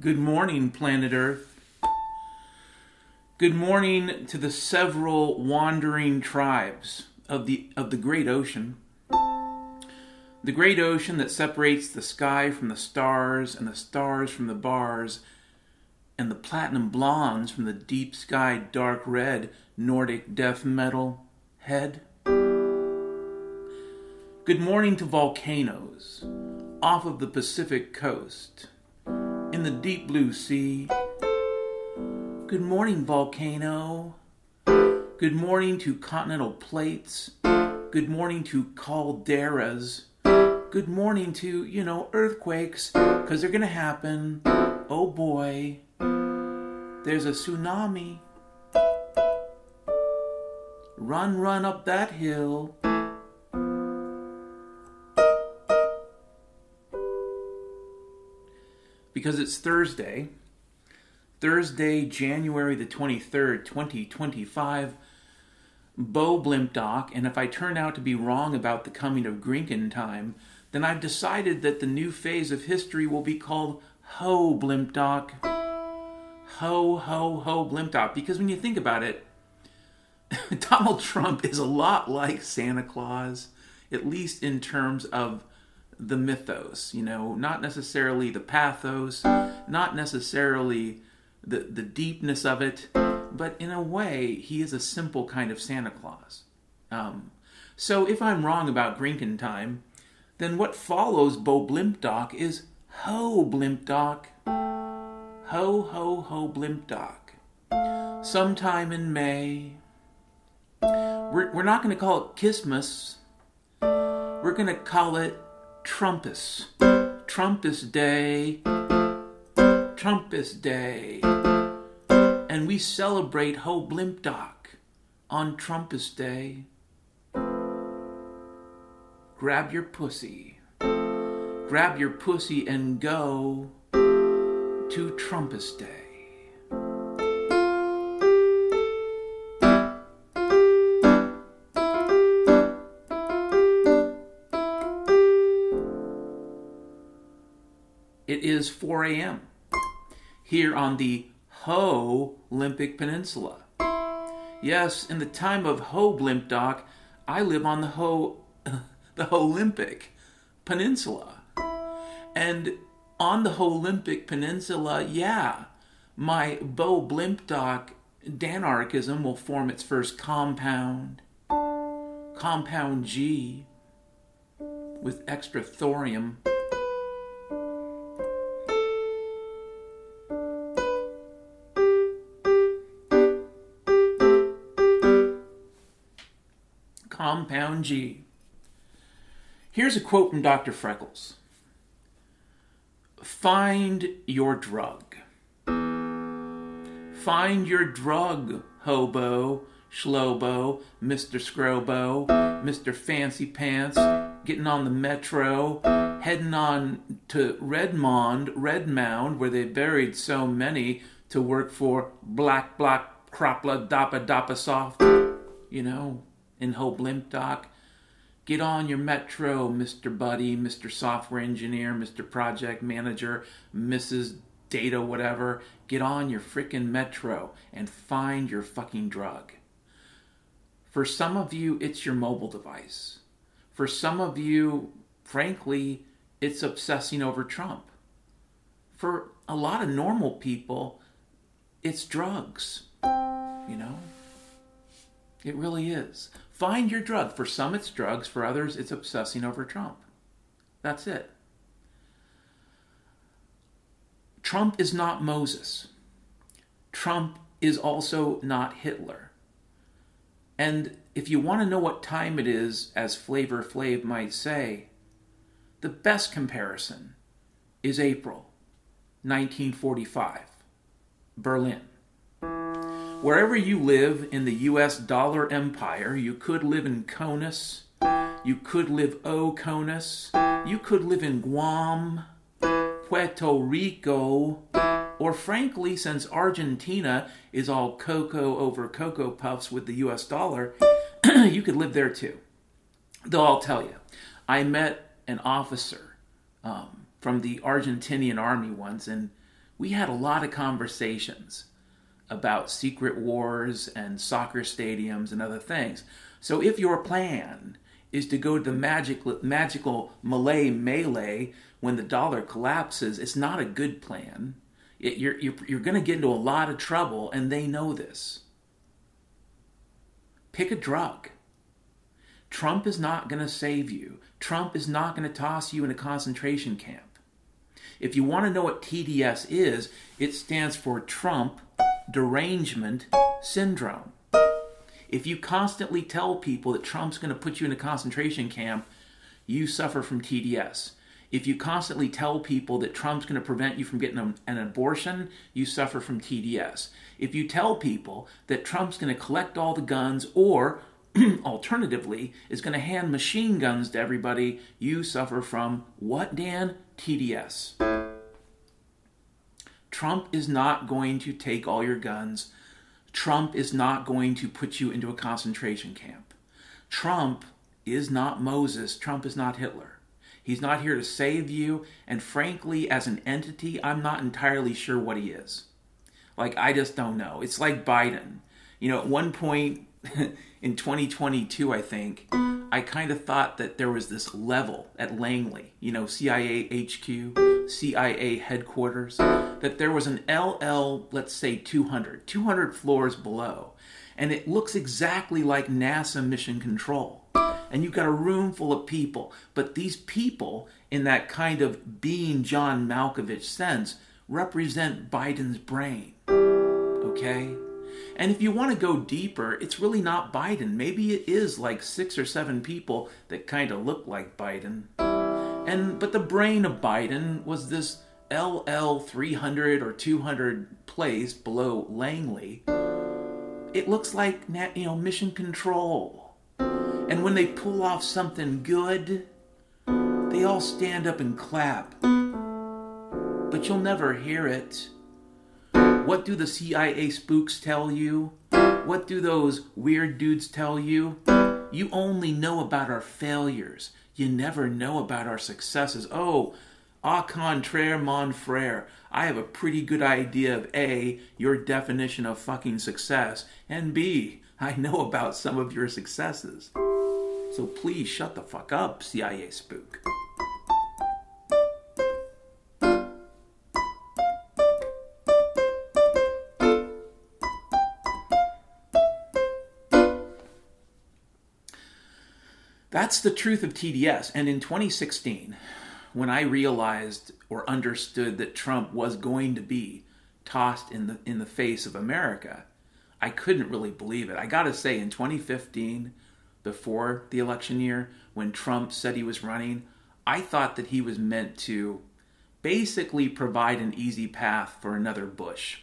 Good morning, planet Earth. Good morning to the several wandering tribes of the great ocean. The great ocean that separates the sky from the stars and the stars from the bars and the platinum blondes from the deep sky dark red Nordic death metal head. Good morning to volcanoes off of the Pacific coast in the deep blue sea. Good morning, volcano. Good morning to continental plates. Good morning to calderas. Good morning to, earthquakes, because they're going to happen. Oh boy, there's a tsunami. Run up that hill. Because it's Thursday, January the 23rd, 2025, Bo Blimpdock, and if I turn out to be wrong about the coming of Grinkin time, then I've decided that the new phase of history will be called Ho Blimpdock. Ho Blimpdock. Because when you think about it, Donald Trump is a lot like Santa Claus, at least in terms of the mythos, not necessarily the pathos, not necessarily the deepness of it, but in a way, he is a simple kind of Santa Claus. So if I'm wrong about Grinkin time, then what follows Bo Blimpdock is Ho Blimpdock. Ho Blimpdock. Sometime in May. We're not going to call it Christmas. We're going to call it Trumpus. Trumpus Day. Trumpus Day. And we celebrate Ho Blimpdock on Trumpus Day. Grab your pussy. Grab your pussy and go to Trumpus Day. It is 4 a.m. here on the Ho-Limpic Peninsula. Yes, in the time of Ho Blimpdock, I live on the Ho-Limpic Peninsula. And on the Ho-Limpic Peninsula, my Bo Blimpdock Danarchism will form its first compound. Compound G with extra thorium. Compound G. Here's a quote from Dr. Freckles. Find your drug. Find your drug, hobo, schlobo, Mr. Scrobo, Mr. Fancy Pants, getting on the metro, heading on to Redmond, where they buried so many to work for Black Cropla Dappa Soft, in Ho Blimpdock. Get on your metro, Mr. Buddy, Mr. Software Engineer, Mr. Project Manager, Mrs. Data whatever. Get on your frickin' metro and find your fucking drug. For some of you, it's your mobile device. For some of you, frankly, it's obsessing over Trump. For a lot of normal people, it's drugs. It really is. Find your drug. For some, it's drugs. For others, it's obsessing over Trump. That's it. Trump is not Moses. Trump is also not Hitler. And if you want to know what time it is, as Flavor Flav might say, the best comparison is April 1945, Berlin. Wherever you live in the U.S. dollar empire, you could live in Conus, you could live Conus, you could live in Guam, Puerto Rico, or frankly, since Argentina is all cocoa over Cocoa Puffs with the U.S. dollar, you could live there too. Though I'll tell you, I met an officer from the Argentinian army once, and we had a lot of conversations about secret wars and soccer stadiums and other things. So if your plan is to go to the magical Malay melee when the dollar collapses, it's not a good plan. You're going to get into a lot of trouble, and they know this. Pick a drug. Trump is not going to save you. Trump is not going to toss you in a concentration camp. If you want to know what TDS is, it stands for Trump Derangement Syndrome. If you constantly tell people that Trump's going to put you in a concentration camp, you suffer from TDS. If you constantly tell people that Trump's going to prevent you from getting an abortion, you suffer from TDS. If you tell people that Trump's going to collect all the guns or, alternatively, is going to hand machine guns to everybody, you suffer from what, Dan? TDS. Trump is not going to take all your guns. Trump is not going to put you into a concentration camp. Trump is not Moses. Trump is not Hitler. He's not here to save you, and frankly, as an entity, I'm not entirely sure what he is. I just don't know. It's like Biden. At one point in 2022, I think, I kind of thought that there was this level at Langley, CIA HQ, CIA headquarters, that there was an LL, let's say 200 floors below, and it looks exactly like NASA Mission Control. And you've got a room full of people. But these people, in that kind of being John Malkovich sense, represent Biden's brain. Okay? And if you want to go deeper, it's really not Biden. Maybe it is like 6 or 7 people that kind of look like Biden. But the brain of Biden was this LL 300 or 200 place below Langley. It looks like, Mission Control. And when they pull off something good, they all stand up and clap. But you'll never hear it. What do the CIA spooks tell you? What do those weird dudes tell you? You only know about our failures. You never know about our successes. Oh, au contraire, mon frere. I have a pretty good idea of A, your definition of fucking success, and B, I know about some of your successes. So please shut the fuck up, CIA spook. That's the truth of TDS. And in 2016, when I realized or understood that Trump was going to be tossed in the face of America, I couldn't really believe it. I gotta say, in 2015, before the election year, when Trump said he was running, I thought that he was meant to basically provide an easy path for another Bush.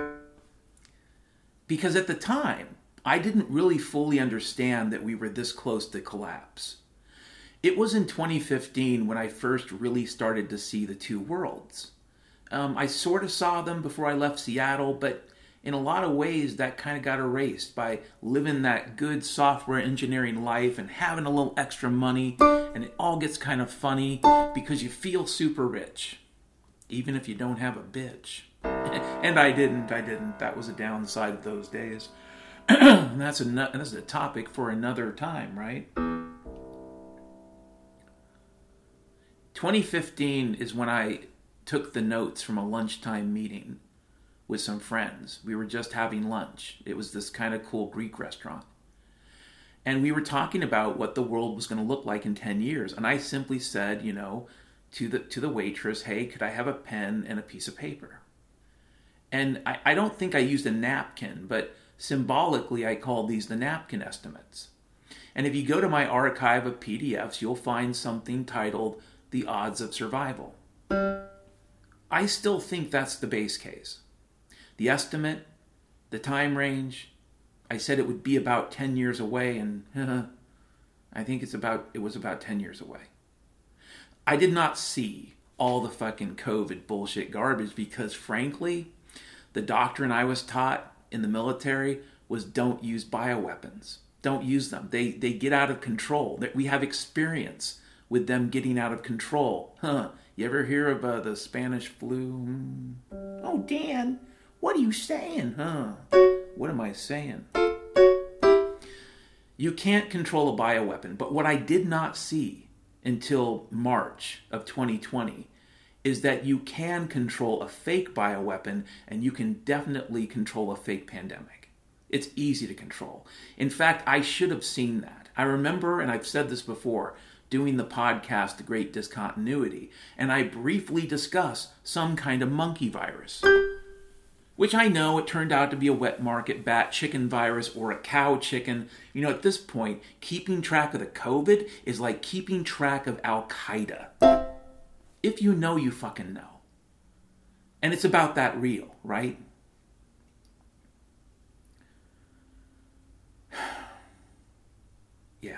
Because at the time, I didn't really fully understand that we were this close to collapse. It was in 2015 when I first really started to see the two worlds. I sort of saw them before I left Seattle, but in a lot of ways that kind of got erased by living that good software engineering life and having a little extra money, and it all gets kind of funny because you feel super rich, even if you don't have a bitch. And I didn't. That was a downside of those days. And that's a topic for another time, right? 2015 is when I took the notes from a lunchtime meeting with some friends. We were just having lunch. It was this kind of cool Greek restaurant. And we were talking about what the world was going to look like in 10 years. And I simply said, to the waitress, hey, could I have a pen and a piece of paper? And I don't think I used a napkin, but symbolically I called these the napkin estimates. And if you go to my archive of PDFs, you'll find something titled The Odds of Survival. I still think that's the base case. The estimate, the time range, I said it would be about 10 years away, and I think it was about 10 years away. I did not see all the fucking COVID bullshit garbage because, frankly, the doctrine I was taught in the military was don't use bioweapons. Don't use them. They get out of control. We have experience with them getting out of control. You ever hear of the Spanish flu? Oh, Dan, what are you saying? What am I saying? You can't control a bioweapon, but what I did not see until March of 2020 is that you can control a fake bioweapon, and you can definitely control a fake pandemic. It's easy to control. In fact, I should have seen that. I remember, and I've said this before, doing the podcast, The Great Discontinuity, and I briefly discuss some kind of monkey virus, which I know it turned out to be a wet market bat chicken virus or a cow chicken. You know, at this point, keeping track of the COVID is like keeping track of Al-Qaeda. If you know, you fucking know. And it's about that real, right? Yeah.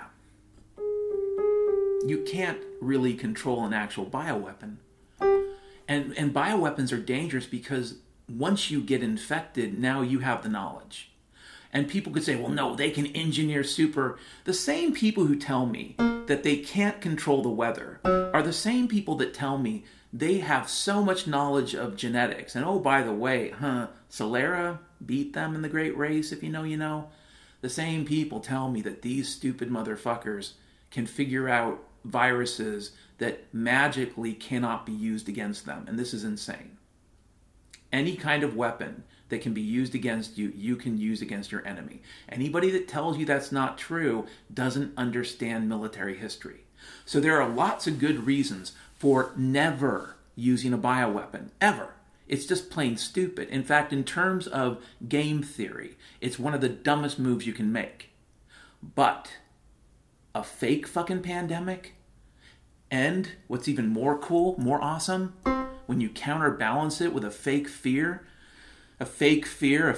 You can't really control an actual bioweapon. And bioweapons are dangerous because once you get infected, now you have the knowledge. And people could say, well, no, they can engineer super. The same people who tell me that they can't control the weather are the same people that tell me they have so much knowledge of genetics. And oh, by the way, Solera beat them in the great race, if you know, you know. The same people tell me that these stupid motherfuckers can figure out viruses that magically cannot be used against them. And this is insane. Any kind of weapon that can be used against you, you can use against your enemy. Anybody that tells you that's not true doesn't understand military history. So there are lots of good reasons for never using a bioweapon, ever. It's just plain stupid. In fact, in terms of game theory, it's one of the dumbest moves you can make. But a fake fucking pandemic, and what's even more cool, more awesome, when you counterbalance it with a fake fear, a fake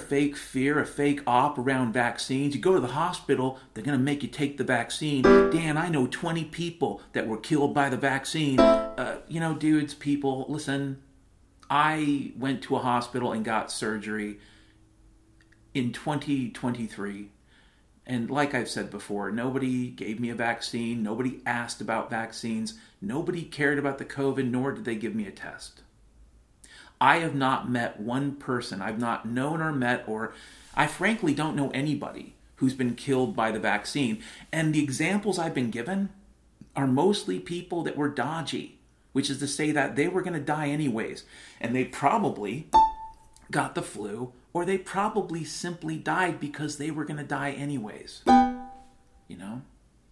op around vaccines. You go to the hospital, they're going to make you take the vaccine. Dan, I know 20 people that were killed by the vaccine. Dudes, people, listen, I went to a hospital and got surgery in 2023. And like I've said before, nobody gave me a vaccine. Nobody asked about vaccines. Nobody cared about the COVID, nor did they give me a test. I have not met one person I've not known or met, or I frankly don't know anybody who's been killed by the vaccine. And the examples I've been given are mostly people that were dodgy, which is to say that they were going to die anyways. And they probably got the flu, or they probably simply died because they were going to die anyways. You know?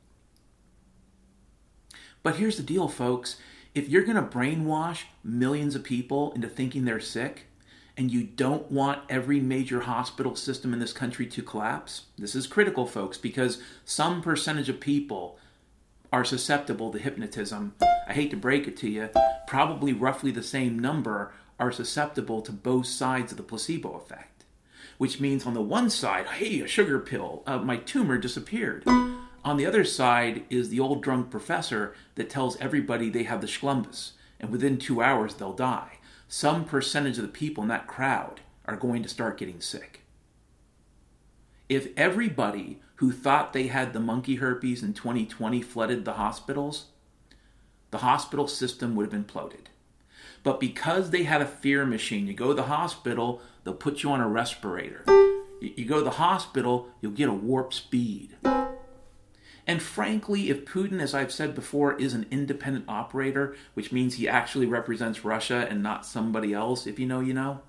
But here's the deal, folks. If you're going to brainwash millions of people into thinking they're sick, and you don't want every major hospital system in this country to collapse, this is critical, folks, because some percentage of people are susceptible to hypnotism. I hate to break it to you, probably roughly the same number are susceptible to both sides of the placebo effect. Which means on the one side, hey, a sugar pill, my tumor disappeared. On the other side is the old drunk professor that tells everybody they have the schlumbus, and within 2 hours they'll die. Some percentage of the people in that crowd are going to start getting sick. If everybody who thought they had the monkey herpes in 2020 flooded the hospital system would have imploded. But because they had a fear machine, you go to the hospital, they'll put you on a respirator. You go to the hospital, you'll get a warp speed. And frankly, if Putin, as I've said before, is an independent operator, which means he actually represents Russia and not somebody else, if you know, you know,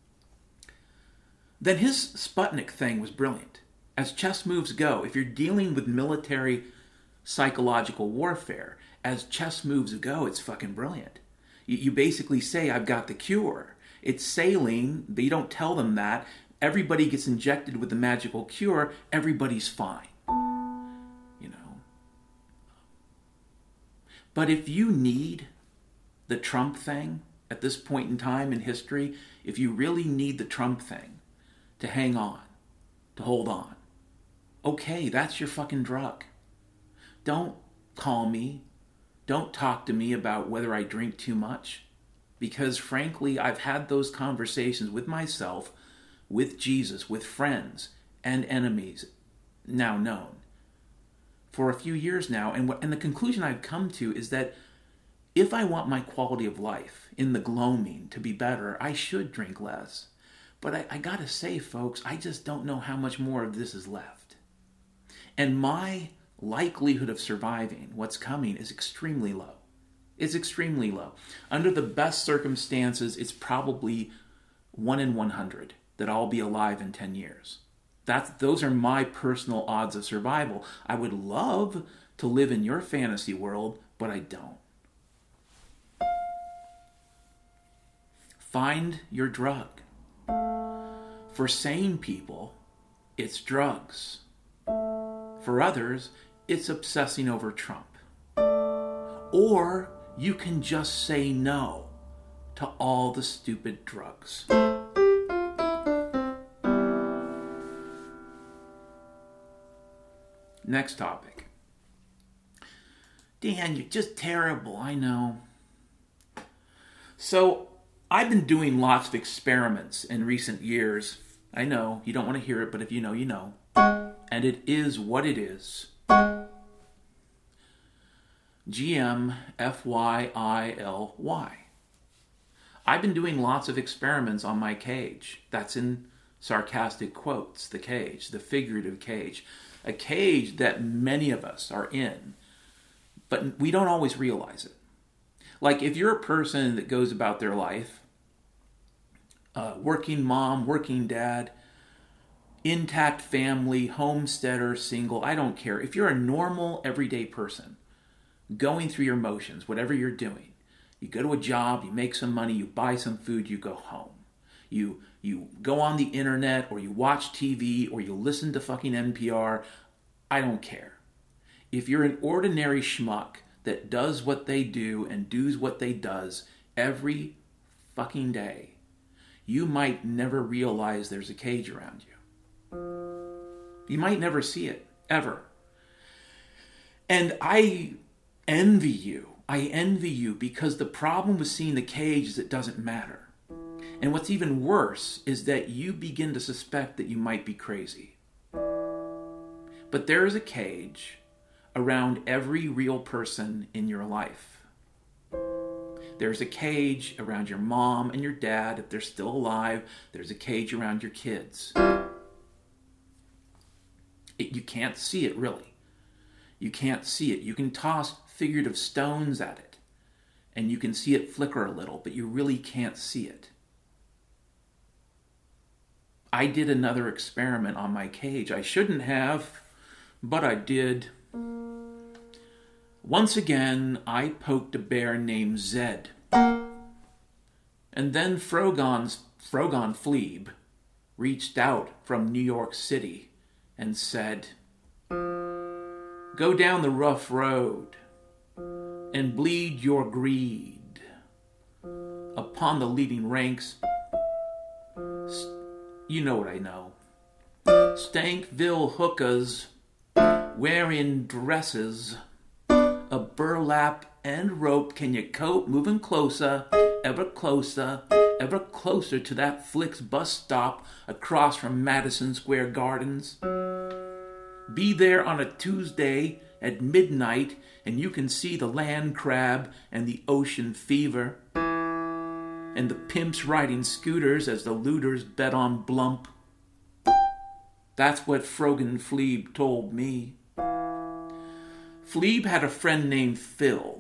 then his Sputnik thing was brilliant. As chess moves go, if you're dealing with military psychological warfare, as chess moves go, it's fucking brilliant. You basically say, I've got the cure. It's saline, but you don't tell them that. Everybody gets injected with the magical cure, everybody's fine. You know. But if you need the Trump thing at this point in time in history, if you really need the Trump thing to hang on, to hold on, okay, that's your fucking drug. Don't call me. Don't talk to me about whether I drink too much. Because frankly, I've had those conversations with myself, with Jesus, with friends and enemies now known. for a few years now. And the conclusion I've come to is that if I want my quality of life in the gloaming to be better, I should drink less. But I gotta say, folks, I just don't know how much more of this is left. And my likelihood of surviving what's coming is extremely low. It's extremely low. Under the best circumstances, it's probably 1 in 100 that I'll be alive in 10 years. Those are my personal odds of survival. I would love to live in your fantasy world, but I don't. Find your drug. For sane people, it's drugs. For others, it's obsessing over Trump. Or you can just say no to all the stupid drugs. Next topic. Dan, you're just terrible, I know. So, I've been doing lots of experiments in recent years. I know, you don't want to hear it, but if you know, you know. And it is what it is. GMFYILY. I've been doing lots of experiments on my cage. That's in sarcastic quotes, the cage, the figurative cage. A cage that many of us are in, but we don't always realize it. Like if you're a person that goes about their life, working mom, working dad, intact family, homesteader, single, I don't care. If you're a normal, everyday person, going through your motions, whatever you're doing, you go to a job, you make some money, you buy some food, you go home. You go on the internet, or you watch TV, or you listen to fucking NPR. I don't care. If you're an ordinary schmuck that does what they do and does what they does every fucking day, you might never realize there's a cage around you. You might never see it, ever. And I envy you. I envy you because the problem with seeing the cage is it doesn't matter. And what's even worse is that you begin to suspect that you might be crazy. But there is a cage around every real person in your life. There's a cage around your mom and your dad if they're still alive. There's a cage around your kids. You can't see it, really. You can't see it. You can toss figurative stones at it, and you can see it flicker a little, but you really can't see it. I did another experiment on my cage. I shouldn't have, but I did. Once again, I poked a bear named Zed. And then Frogon Fleeb reached out from New York City and said, "Go down the rough road and bleed your greed upon the leading ranks." You know what I know. Stankville hookahs wearing dresses, a burlap and rope. Can you cope? Moving closer to that Flicks bus stop across from Madison Square Gardens. Be there on a Tuesday at midnight and you can see the land crab and the ocean fever and the pimps riding scooters as the looters bet on Blump. That's what Frogan Fleeb told me. Fleeb had a friend named Phil.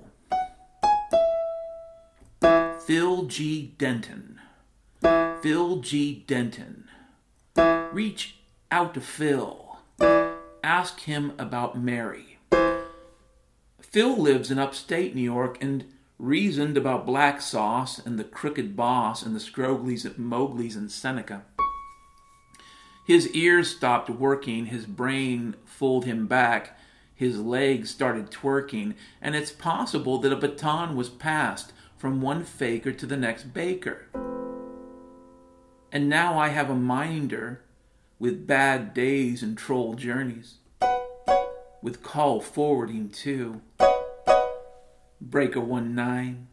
Phil G. Denton. Phil G. Denton. Reach out to Phil. Ask him about Mary. Phil lives in upstate New York and reasoned about Black Sauce and the Crooked Boss and the Scroglies at Mowgli's and Seneca. His ears stopped working, his brain fooled him back, his legs started twerking, and it's possible that a baton was passed from one faker to the next baker. And now I have a minder with bad days and troll journeys, with call forwarding too. Breaker 19.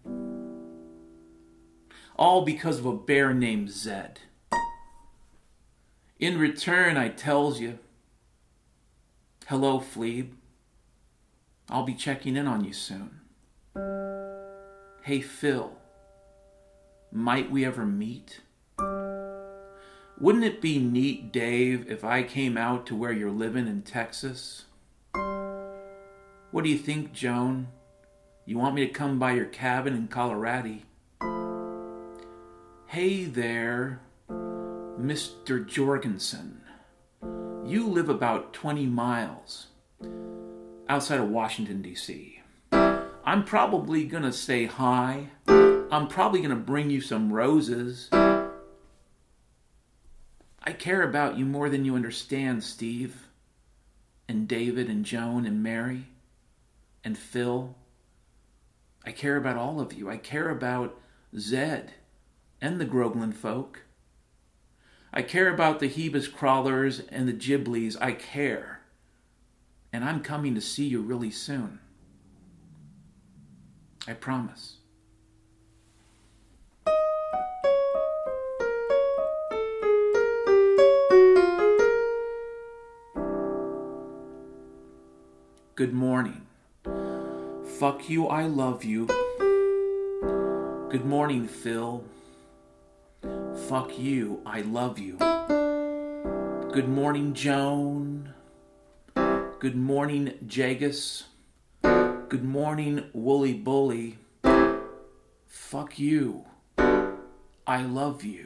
All because of a bear named Zed. In return, I tells you, hello, Fleeb. I'll be checking in on you soon. Hey, Phil, might we ever meet? Wouldn't it be neat, Dave, if I came out to where you're living in Texas? What do you think, Joan? You want me to come by your cabin in Colorado? Hey there, Mr. Jorgensen. You live about 20 miles outside of Washington, D.C. I'm probably going to say hi. I'm probably going to bring you some roses. I care about you more than you understand, Steve. And David and Joan and Mary and Phil. I care about all of you. I care about Zed and the Groveland folk. I care about the Hebus crawlers and the Gibleys. I care. And I'm coming to see you really soon. I promise. Good morning. Fuck you, I love you. Good morning, Phil. Fuck you, I love you. Good morning, Joan. Good morning, Jagus. Good morning, Wooly Bully. Fuck you, I love you.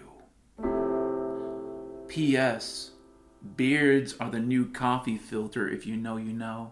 P.S. Beards are the new coffee filter, if you know, you know.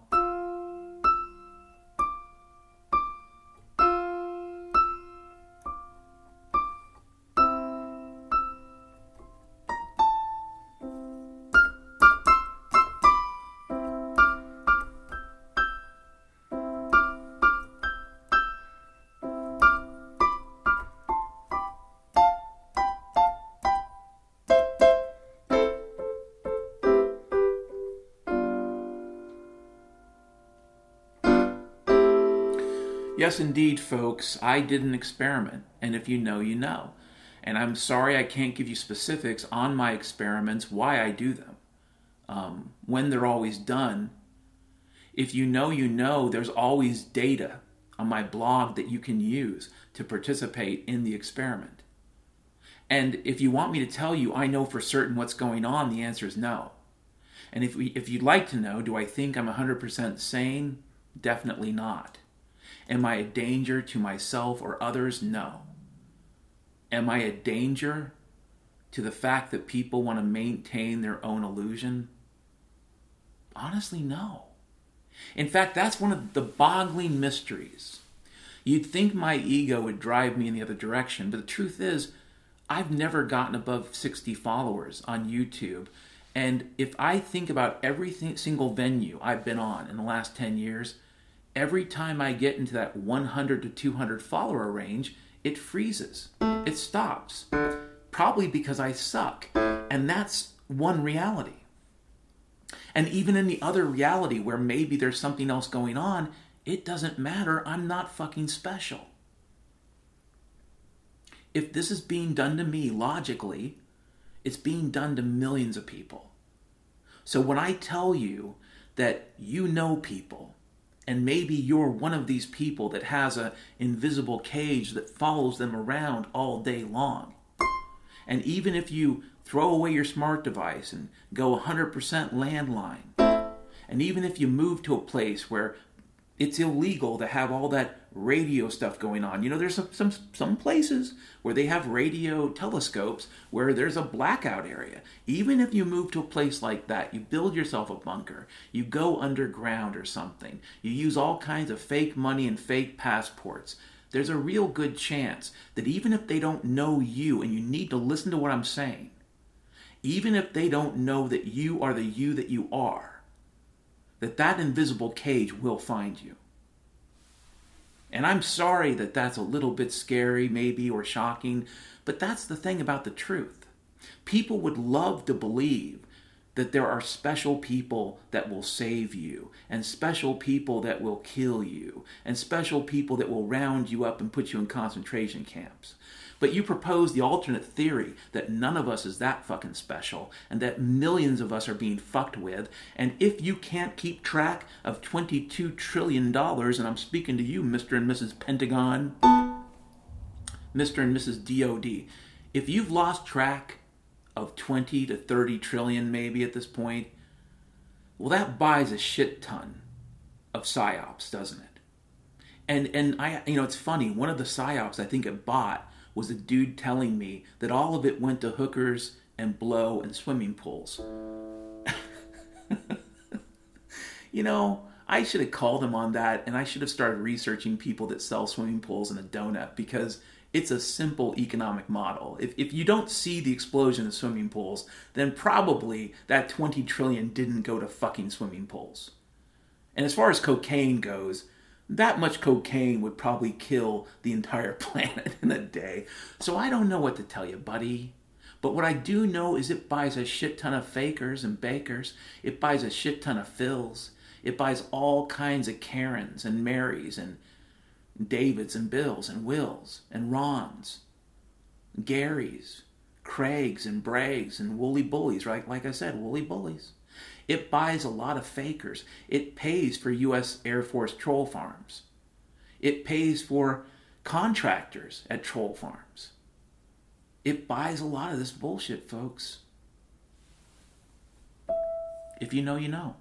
Yes, indeed, folks, I did an experiment, and if you know, you know. And I'm sorry I can't give you specifics on my experiments, why I do them, when they're always done. If you know, you know, there's always data on my blog that you can use to participate in the experiment. And if you want me to tell you I know for certain what's going on, the answer is no. And if you'd like to know, do I think I'm 100% sane? Definitely not. Am I a danger to myself or others? No. Am I a danger to the fact that people want to maintain their own illusion? Honestly, no. In fact, that's one of the boggling mysteries. You'd think my ego would drive me in the other direction, but the truth is, I've never gotten above 60 followers on YouTube. And if I think about every single venue I've been on in the last 10 years, every time I get into that 100 to 200 follower range, it freezes. It stops. Probably because I suck. And that's one reality. And even in the other reality where maybe there's something else going on, it doesn't matter. I'm not fucking special. If this is being done to me logically, it's being done to millions of people. So when I tell you that you know people, and maybe you're one of these people that has an invisible cage that follows them around all day long. And even if you throw away your smart device and go 100% landline, and even if you move to a place where it's illegal to have all that radio stuff going on. You know, there's some places where they have radio telescopes where there's a blackout area. Even if you move to a place like that, you build yourself a bunker, you go underground or something, you use all kinds of fake money and fake passports, there's a real good chance that even if they don't know you, and you need to listen to what I'm saying, even if they don't know that you are the you that you are, that invisible cage will find you. And I'm sorry that that's a little bit scary maybe or shocking, but that's the thing about the truth. People would love to believe that there are special people that will save you, and special people that will kill you, and special people that will round you up and put you in concentration camps. But you propose the alternate theory that none of us is that fucking special, and that millions of us are being fucked with, and if you can't keep track of $22 trillion, and I'm speaking to you, Mr. and Mrs. Pentagon, Mr. and Mrs. DOD, if you've lost track of 20 to 30 trillion maybe at this point, well, that buys a shit ton of psyops, doesn't it? And I, it's funny, one of the psyops I think it bought was a dude telling me that all of it went to hookers and blow and swimming pools. I should have called him on that, and I should have started researching people that sell swimming pools and a donut, because it's a simple economic model. If you don't see the explosion of swimming pools, then probably that 20 trillion didn't go to fucking swimming pools. And as far as cocaine goes, that much cocaine would probably kill the entire planet in a day. So I don't know what to tell you, buddy. But what I do know is it buys a shit ton of fakers and bakers. It buys a shit ton of Phils. It buys all kinds of Karens and Marys and Davids and Bills and Wills and Rons, Garys, Craigs and Braggs and Woolly Bullies, right? Like I said, Woolly Bullies. It buys a lot of fakers. It pays for U.S. Air Force troll farms. It pays for contractors at troll farms. It buys a lot of this bullshit, folks. If you know, you know.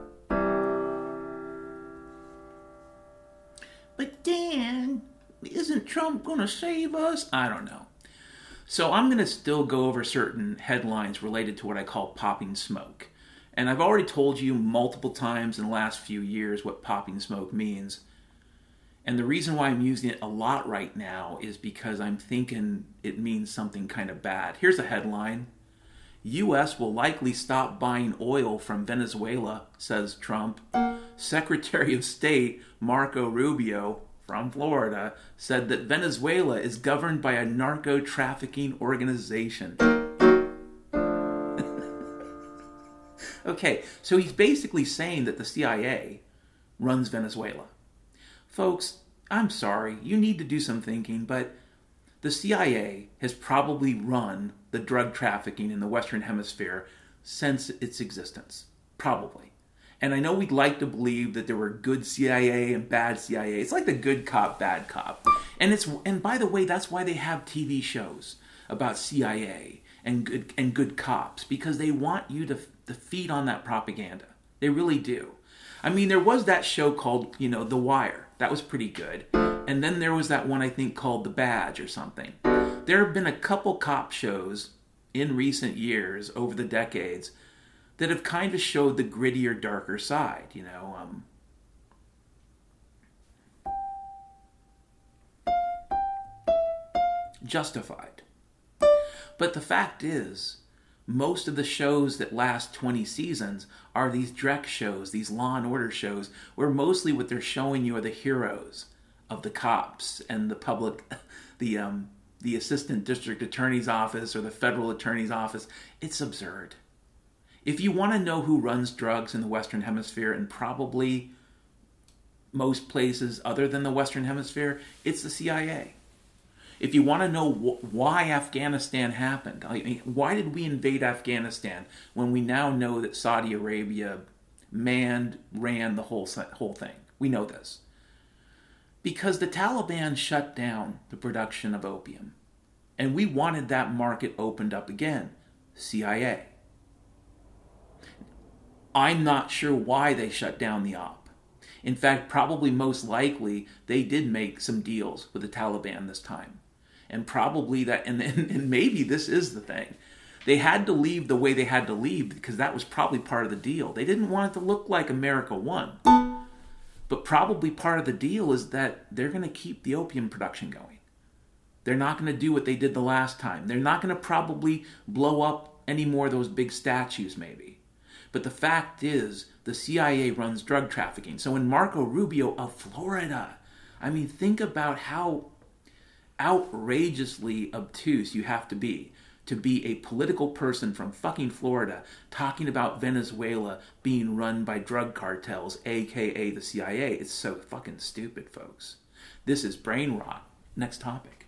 But Dan, isn't Trump going to save us? I don't know. So I'm going to still go over certain headlines related to what I call popping smoke. And I've already told you multiple times in the last few years what popping smoke means. And the reason why I'm using it a lot right now is because I'm thinking it means something kind of bad. Here's a headline. U.S. will likely stop buying oil from Venezuela, says Trump. Secretary of State Marco Rubio from Florida said that Venezuela is governed by a narco-trafficking organization. Okay, so he's basically saying that the CIA runs Venezuela. Folks, I'm sorry, you need to do some thinking, but the CIA has probably run the drug trafficking in the Western Hemisphere since its existence. Probably. And I know we'd like to believe that there were good CIA and bad CIA. It's like the good cop, bad cop. And by the way, that's why they have TV shows about CIA and good cops, because they want you to feed on that propaganda. They really do. I mean, there was that show called, The Wire. That was pretty good. And then there was that one, I think, called The Badge or something. There have been a couple cop shows in recent years, over the decades, that have kind of showed the grittier, darker side, Justified. But the fact is, most of the shows that last 20 seasons are these Drek shows, these Law and Order shows, where mostly what they're showing you are the heroes of the cops and the public, the assistant district attorney's office or the federal attorney's office. It's absurd. If you want to know who runs drugs in the Western Hemisphere, and probably most places other than the Western Hemisphere, it's the CIA. If you want to know why Afghanistan happened, why did we invade Afghanistan when we now know that Saudi Arabia ran the whole thing? We know this. Because the Taliban shut down the production of opium. And we wanted that market opened up again. CIA. I'm not sure why they shut down the op. In fact, probably most likely they did make some deals with the Taliban this time. And probably that, and maybe this is the thing. They had to leave the way they had to leave because that was probably part of the deal. They didn't want it to look like America won. But probably part of the deal is that they're going to keep the opium production going. They're not going to do what they did the last time. They're not going to probably blow up any more of those big statues, maybe. But the fact is, the CIA runs drug trafficking. So in Marco Rubio of Florida, think about how outrageously obtuse you have to be to be a political person from fucking Florida talking about Venezuela being run by drug cartels, aka the CIA. It's so fucking stupid, folks. This is brain rot. Next topic.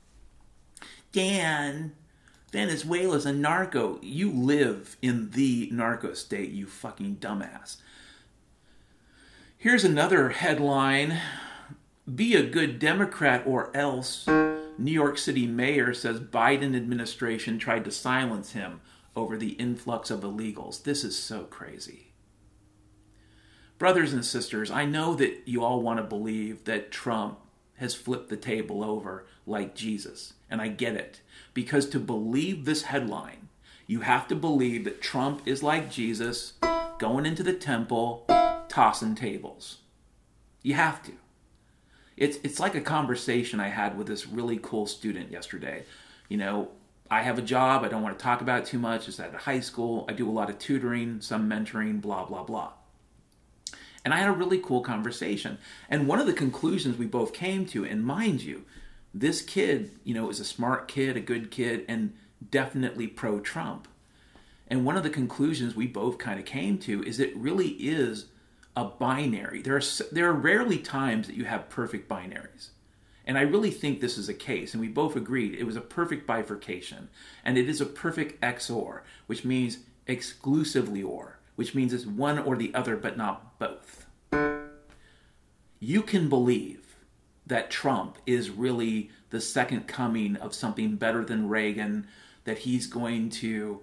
Dan, Venezuela's a narco. You live in the narco state, you fucking dumbass. Here's another headline. Be a good Democrat or else. New York City mayor says Biden administration tried to silence him over the influx of illegals. This is so crazy. Brothers and sisters, I know that you all want to believe that Trump has flipped the table over like Jesus. And I get it. Because to believe this headline, you have to believe that Trump is like Jesus, going into the temple, tossing tables. You have to. It's like a conversation I had with this really cool student yesterday. You know, I have a job. I don't want to talk about it too much. It's at a high school. I do a lot of tutoring, some mentoring, blah, blah, blah. And I had a really cool conversation. And one of the conclusions we both came to, and mind you, this kid, you know, is a smart kid, a good kid, and definitely pro-Trump. And one of the conclusions we both kind of came to is it really is a binary. There are rarely times that you have perfect binaries. And I really think this is a case, and we both agreed it was a perfect bifurcation. And it is a perfect XOR, which means exclusively or, which means it's one or the other, but not both. You can believe that Trump is really the second coming of something better than Reagan, that he's going to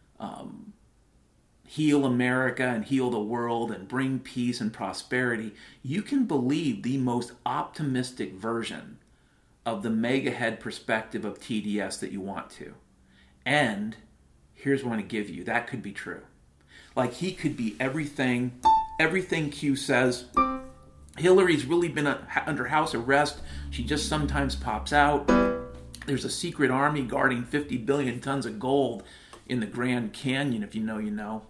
heal America and heal the world and bring peace and prosperity. You can believe the most optimistic version of the mega head perspective of TDS that you want to. And here's what I want to give you. That could be true. Like, he could be everything Q says. Hillary's really been under house arrest. She just sometimes pops out. There's a secret army guarding 50 billion tons of gold in the Grand Canyon. If you know, you know.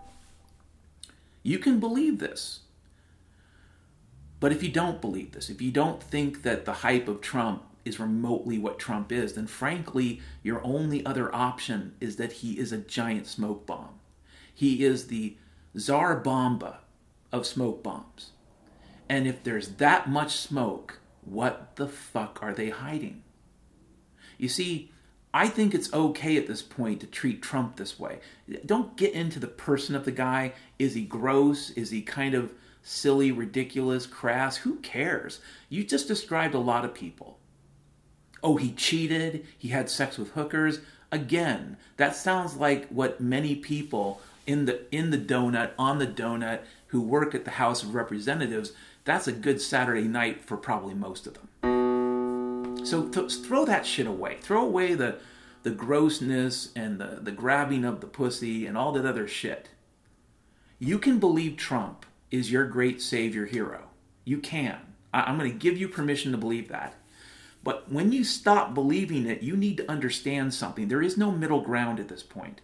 You can believe this. But if you don't believe this, if you don't think that the hype of Trump is remotely what Trump is, then frankly, your only other option is that he is a giant smoke bomb. He is the Tsar Bomba of smoke bombs. And if there's that much smoke, what the fuck are they hiding? You see, I think it's okay at this point to treat Trump this way. Don't get into the person of the guy. Is he gross? Is he kind of silly, ridiculous, crass? Who cares? You just described a lot of people. Oh, he cheated. He had sex with hookers. Again, that sounds like what many people in the donut, on the donut, who work at the House of Representatives, that's a good Saturday night for probably most of them. So throw that shit away. Throw away the grossness and the grabbing of the pussy and all that other shit. You can believe Trump is your great savior hero. You can. I'm going to give you permission to believe that. But when you stop believing it, you need to understand something. There is no middle ground at this point.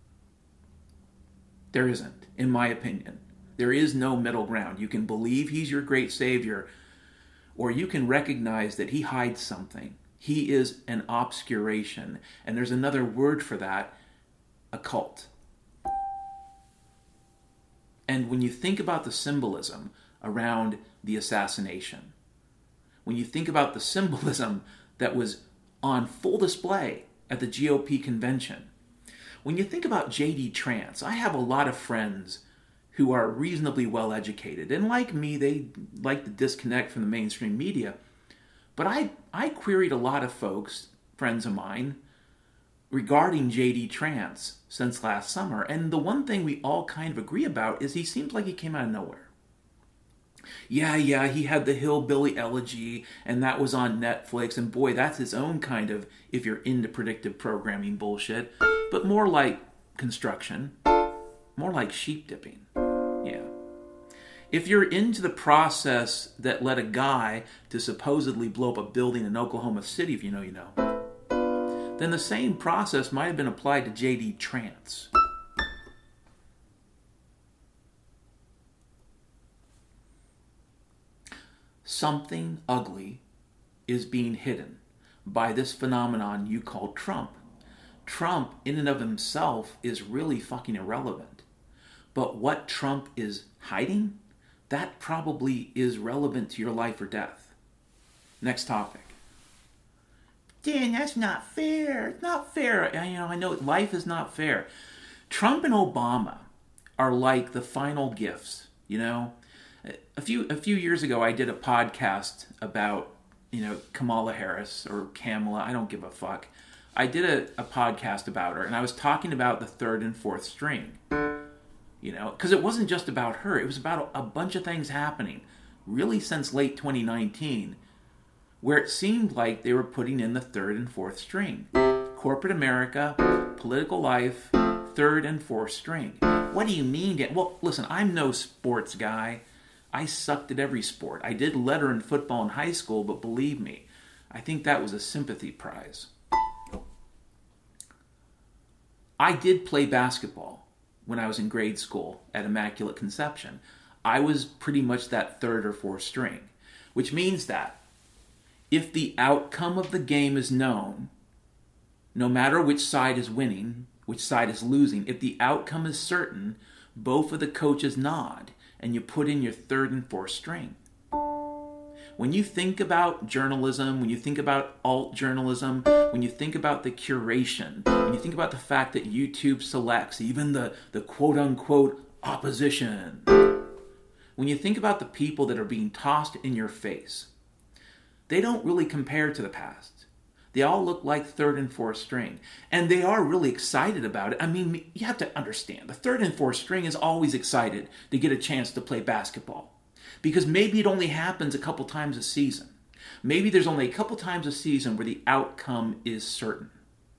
There isn't, in my opinion. There is no middle ground. You can believe he's your great savior, or you can recognize that he hides something. He is an obscuration. And there's another word for that, a cult. And when you think about the symbolism around the assassination, when you think about the symbolism that was on full display at the GOP convention, when you think about J.D. Trance, I have a lot of friends who are reasonably well educated. And like me, they like to disconnect from the mainstream media. But I queried a lot of folks, friends of mine, regarding J.D. Trance since last summer. And the one thing we all kind of agree about is he seems like he came out of nowhere. Yeah, he had the Hillbilly Elegy, and that was on Netflix. And boy, that's his own kind of, if you're into predictive programming bullshit. But more like construction. More like sheep dipping. Yeah. If you're into the process that led a guy to supposedly blow up a building in Oklahoma City, if you know, you know, then the same process might have been applied to J.D. Trance. Something ugly is being hidden by this phenomenon you call Trump. Trump in and of himself is really fucking irrelevant. But what Trump is hiding, that probably is relevant to your life or death. Next topic. Dan, that's not fair. It's not fair. I know life is not fair. Trump and Obama are like the final gifts, A few years ago, I did a podcast about, Kamala Harris or Kamala. I don't give a fuck. I did a podcast about her, and I was talking about the third and fourth string. Because it wasn't just about her. It was about a bunch of things happening, really since late 2019, where it seemed like they were putting in the third and fourth string. Corporate America, political life, third and fourth string. What do you mean? Well, listen, I'm no sports guy. I sucked at every sport. I did letter and football in high school, but believe me, I think that was a sympathy prize. I did play basketball when I was in grade school at Immaculate Conception. I was pretty much that third or fourth string, which means that if the outcome of the game is known, no matter which side is winning, which side is losing, if the outcome is certain, both of the coaches nod and you put in your third and fourth string. When you think about journalism, when you think about alt journalism, when you think about the curation, when you think about the fact that YouTube selects even the quote-unquote opposition, when you think about the people that are being tossed in your face, they don't really compare to the past. They all look like third and fourth string. And they are really excited about it. I mean, you have to understand, the third and fourth string is always excited to get a chance to play basketball. Because maybe it only happens a couple times a season. Maybe there's only a couple times a season where the outcome is certain.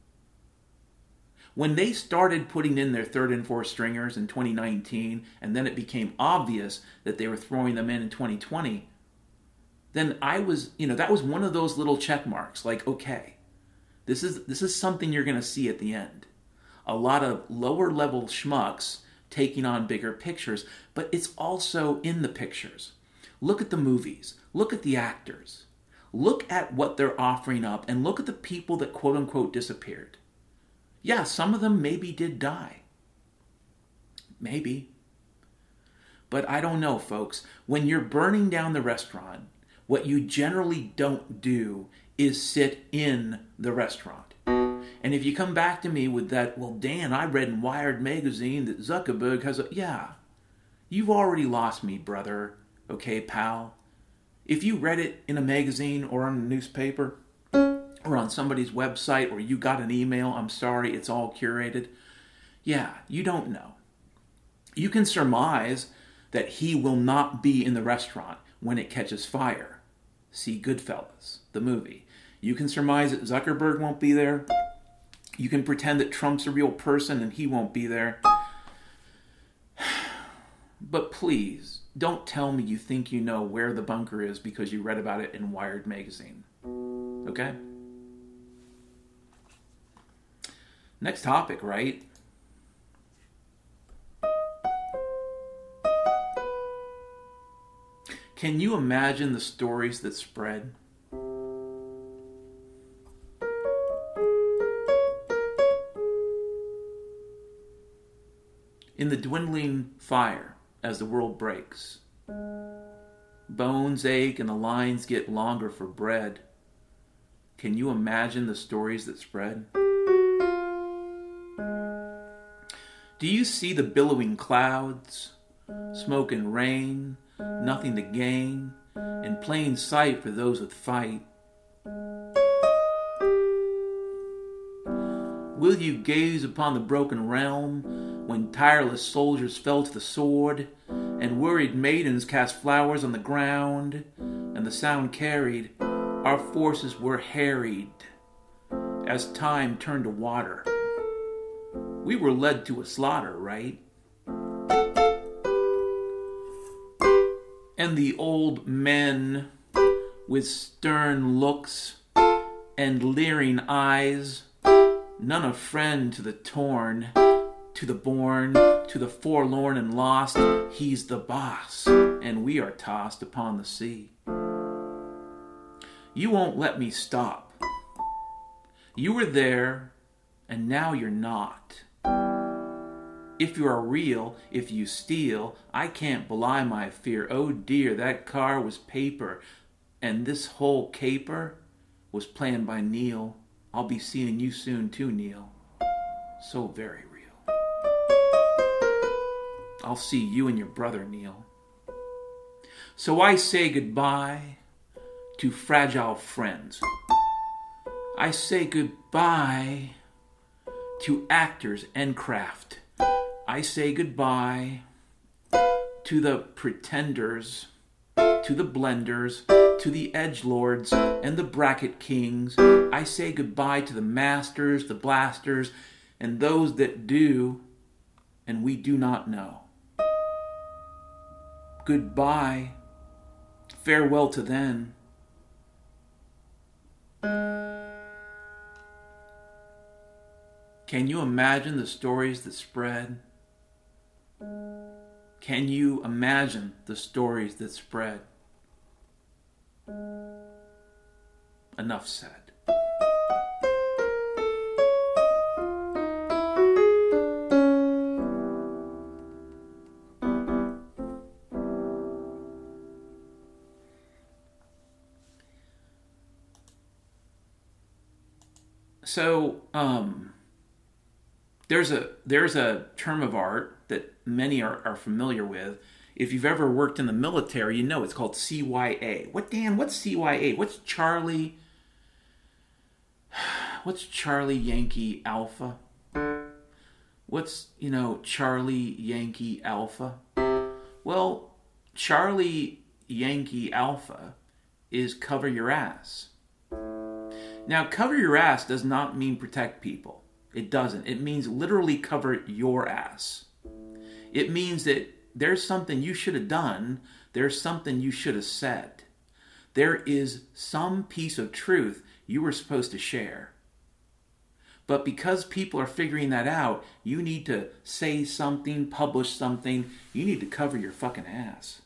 When they started putting in their third and fourth stringers in 2019, and then it became obvious that they were throwing them in 2020, then I was, that was one of those little check marks. Like, okay, this is something you're going to see at the end. A lot of lower level schmucks taking on bigger pictures, but it's also in the pictures. Look at the movies. Look at the actors. Look at what they're offering up, and look at the people that quote-unquote disappeared. Yeah, some of them maybe did die. Maybe. But I don't know, folks. When you're burning down the restaurant, what you generally don't do is sit in the restaurant. And if you come back to me with that, well, Dan, I read in Wired magazine that Zuckerberg has a... Yeah, you've already lost me, brother. Okay, pal? If you read it in a magazine or on a newspaper or on somebody's website or you got an email, I'm sorry, it's all curated. Yeah, you don't know. You can surmise that he will not be in the restaurant when it catches fire. See Goodfellas, the movie. You can surmise that Zuckerberg won't be there. You can pretend that Trump's a real person and he won't be there. But please, don't tell me you think you know where the bunker is because you read about it in Wired magazine. Okay? Next topic, right? Can you imagine the stories that spread? In the dwindling fire as the world breaks, bones ache and the lines get longer for bread. Can you imagine the stories that spread? Do you see the billowing clouds, smoke and rain, nothing to gain, in plain sight for those that fight? Will you gaze upon the broken realm when tireless soldiers fell to the sword and worried maidens cast flowers on the ground and the sound carried, our forces were harried as time turned to water? We were led to a slaughter, right? And the old men with stern looks and leering eyes, none a friend to the torn, to the born, to the forlorn and lost. He's the boss, and we are tossed upon the sea. You won't let me stop. You were there, and now you're not. If you are real, if you steal, I can't belie my fear. Oh dear, that car was paper, and this whole caper was planned by Neil. I'll be seeing you soon too, Neil. So very real. I'll see you and your brother, Neil. So I say goodbye to fragile friends. I say goodbye to actors and craft. I say goodbye to the pretenders, to the blenders, to the edgelords and the bracket kings. I say goodbye to the masters, the blasters, and those that do and we do not know. Goodbye. Farewell to then. Can you imagine the stories that spread? Can you imagine the stories that spread? Enough said. So, there's a term of art that many are familiar with. If you've ever worked in the military, you know it's called CYA. What's CYA? What's Charlie Yankee Alpha? What's, Charlie Yankee Alpha? Well, Charlie Yankee Alpha is cover your ass. Now, cover your ass does not mean protect people. It doesn't. It means literally cover your ass. It means that there's something you should have done. There's something you should have said. There is some piece of truth you were supposed to share. But because people are figuring that out, you need to say something, publish something. You need to cover your fucking ass.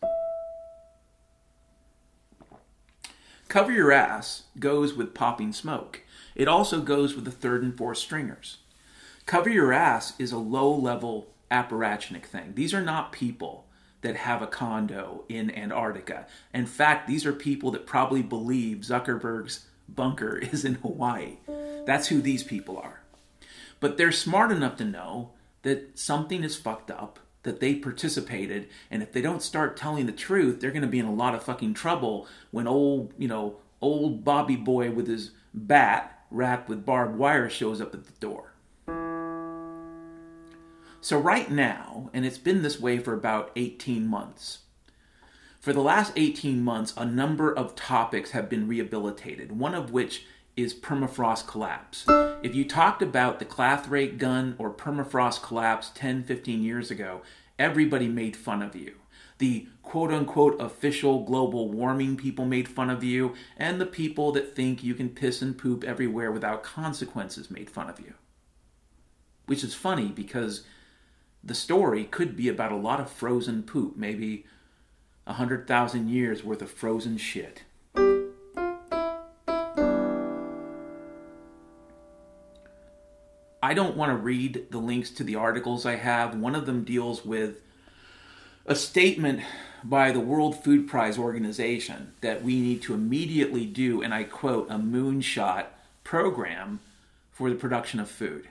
Cover your ass goes with popping smoke. It also goes with the third and fourth stringers. Cover your ass is a low-level apparatchik thing. These are not people that have a condo in Antarctica. In fact, these are people that probably believe Zuckerberg's bunker is in Hawaii. That's who these people are. But they're smart enough to know that something is fucked up, that they participated, and if they don't start telling the truth, they're going to be in a lot of fucking trouble when old Bobby Boy with his bat wrapped with barbed wire shows up at the door. So right now, and it's been this way for about 18 months, for the last 18 months, a number of topics have been rehabilitated, one of which is permafrost collapse. If you talked about the Clathrate gun or permafrost collapse 10, 15 years ago, everybody made fun of you. The quote-unquote official global warming people made fun of you, and the people that think you can piss and poop everywhere without consequences made fun of you. Which is funny because the story could be about a lot of frozen poop, maybe 100,000 years worth of frozen shit. I don't want to read the links to the articles I have. One of them deals with a statement by the World Food Prize Organization that we need to immediately do, and I quote, a moonshot program for the production of food.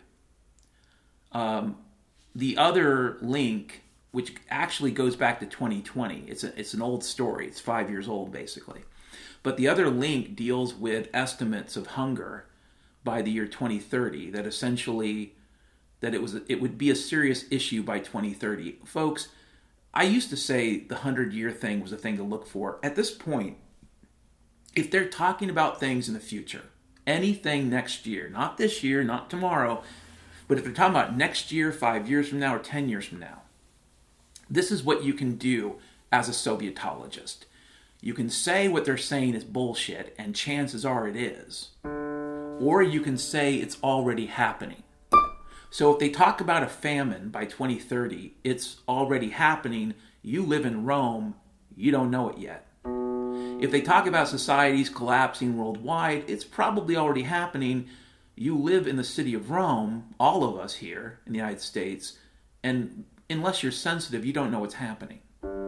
The other link, which actually goes back to 2020, it's an old story. It's 5 years old, basically. But the other link deals with estimates of hunger by the year 2030, that essentially that it would be a serious issue by 2030. Folks, I used to say the 100-year thing was a thing to look for. At this point, if they're talking about things in the future, anything next year, not this year, not tomorrow, but if they're talking about next year, 5 years from now, or 10 years from now, this is what you can do as a Sovietologist. You can say what they're saying is bullshit, and chances are it is. Or you can say it's already happening. So if they talk about a famine by 2030, it's already happening. You live in Rome, you don't know it yet. If they talk about societies collapsing worldwide, it's probably already happening. You live in the city of Rome, all of us here in the United States, and unless you're sensitive, you don't know what's happening.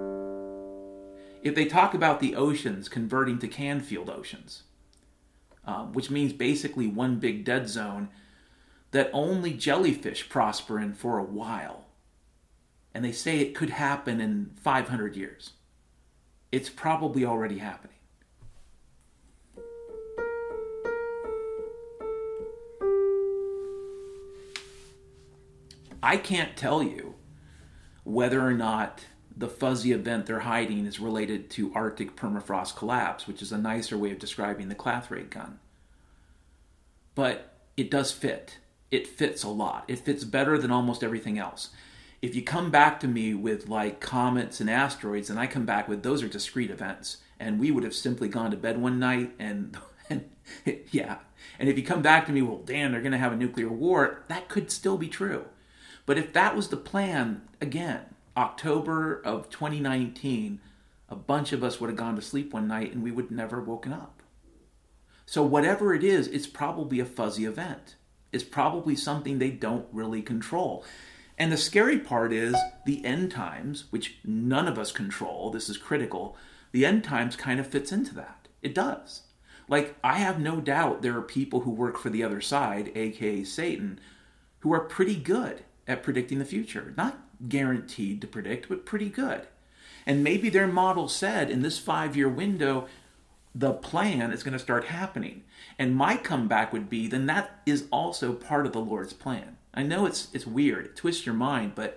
If they talk about the oceans converting to Canfield oceans, which means basically one big dead zone that only jellyfish prosper in for a while, and they say it could happen in 500 years, it's probably already happening. I can't tell you whether or not the fuzzy event they're hiding is related to Arctic permafrost collapse, which is a nicer way of describing the Clathrate gun. But it does fit. It fits a lot. It fits better than almost everything else. If you come back to me with like comets and asteroids, and I come back with those are discrete events, and we would have simply gone to bed one night and yeah. And if you come back to me, well, damn, they're going to have a nuclear war, that could still be true. But if that was the plan, again, October of 2019, a bunch of us would have gone to sleep one night and we would never have woken up. So whatever it is, it's probably a fuzzy event. It's probably something they don't really control. And the scary part is the end times, which none of us control, this is critical, the end times kind of fits into that. It does. Like, I have no doubt there are people who work for the other side, aka Satan, who are pretty good at predicting the future. Not guaranteed to predict, but pretty good. And maybe their model said in this 5-year window, the plan is going to start happening. And my comeback would be, then that is also part of the Lord's plan. I know it's weird, it twists your mind, but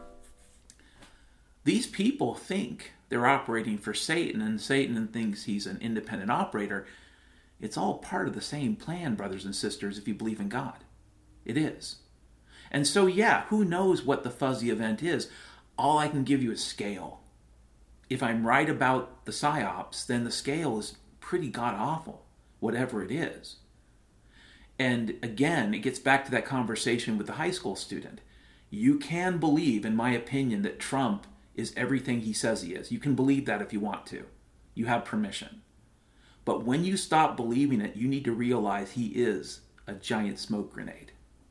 these people think they're operating for Satan, and Satan thinks he's an independent operator. It's all part of the same plan, brothers and sisters, if you believe in God. It is. And so, yeah, who knows what the fuzzy event is? All I can give you is scale. If I'm right about the psyops, then the scale is pretty god-awful, whatever it is. And again, it gets back to that conversation with the high school student. You can believe, in my opinion, that Trump is everything he says he is. You can believe that if you want to. You have permission. But when you stop believing it, you need to realize he is a giant smoke grenade.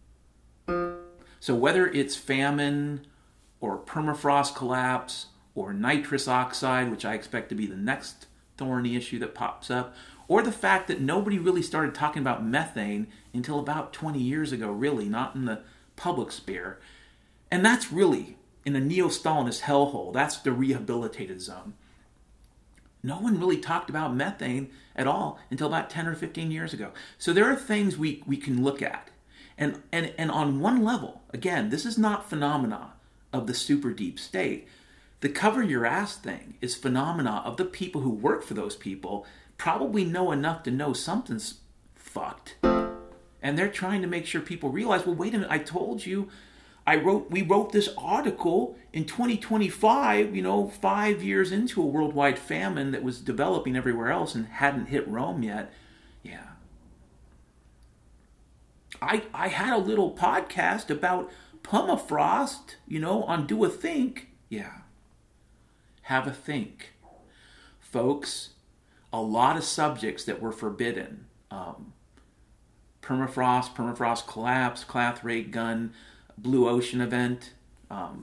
So whether it's famine or permafrost collapse or nitrous oxide, which I expect to be the next thorny issue that pops up, or the fact that nobody really started talking about methane until about 20 years ago, really, not in the public sphere. And that's really, in a neo-Stalinist hellhole, that's the rehabilitated zone. No one really talked about methane at all until about 10 or 15 years ago. So there are things we can look at. And on one level, again, this is not phenomena of the super deep state. The cover your ass thing is phenomena of the people who work for those people probably know enough to know something's fucked. And they're trying to make sure people realize, well, wait a minute, I told you, we wrote this article in 2025, 5 years into a worldwide famine that was developing everywhere else and hadn't hit Rome yet. Yeah. I had a little podcast about permafrost, on Do a Think. Yeah. Have a think. Folks, a lot of subjects that were forbidden. Permafrost collapse, Clathrate gun, Blue Ocean event. A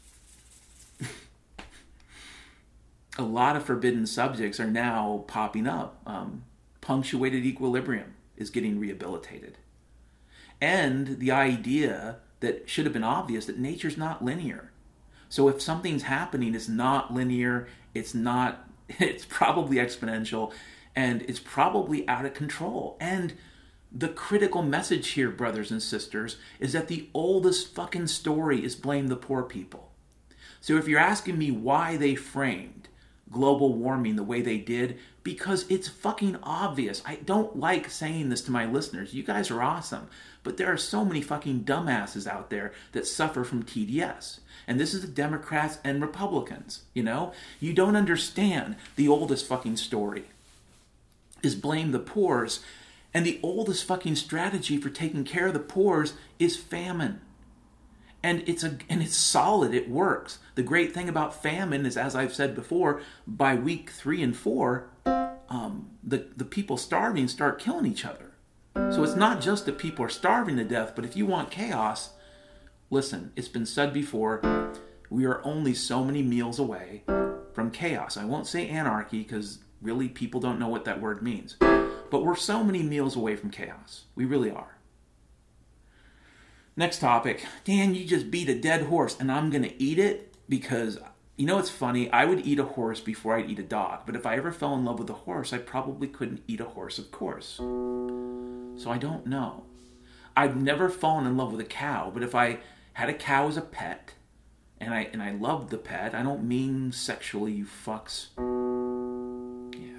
lot of forbidden subjects are now popping up. Punctuated equilibrium is getting rehabilitated. And the idea that should have been obvious that nature's not linear. So if something's happening, it's not linear, it's probably exponential, and it's probably out of control. And the critical message here, brothers and sisters, is that the oldest fucking story is blame the poor people. So if you're asking me why they framed global warming the way they did, because it's fucking obvious. I don't like saying this to my listeners. You guys are awesome. But there are so many fucking dumbasses out there that suffer from TDS. And this is the Democrats and Republicans, You don't understand the oldest fucking story is blame the poors. And the oldest fucking strategy for taking care of the poors is famine. And it's solid, it works. The great thing about famine is, as I've said before, by week 3 and 4, the people starving start killing each other. So it's not just that people are starving to death, but if you want chaos, listen, it's been said before, we are only so many meals away from chaos. I won't say anarchy because really people don't know what that word means. But we're so many meals away from chaos. We really are. Next topic. Dan, you just beat a dead horse and I'm going to eat it because, you know, it's funny. I would eat a horse before I'd eat a dog. But if I ever fell in love with a horse, I probably couldn't eat a horse, of course. So I don't know. I've never fallen in love with a cow, but if I had a cow as a pet, and I loved the pet, I don't mean sexually, you fucks. Yeah.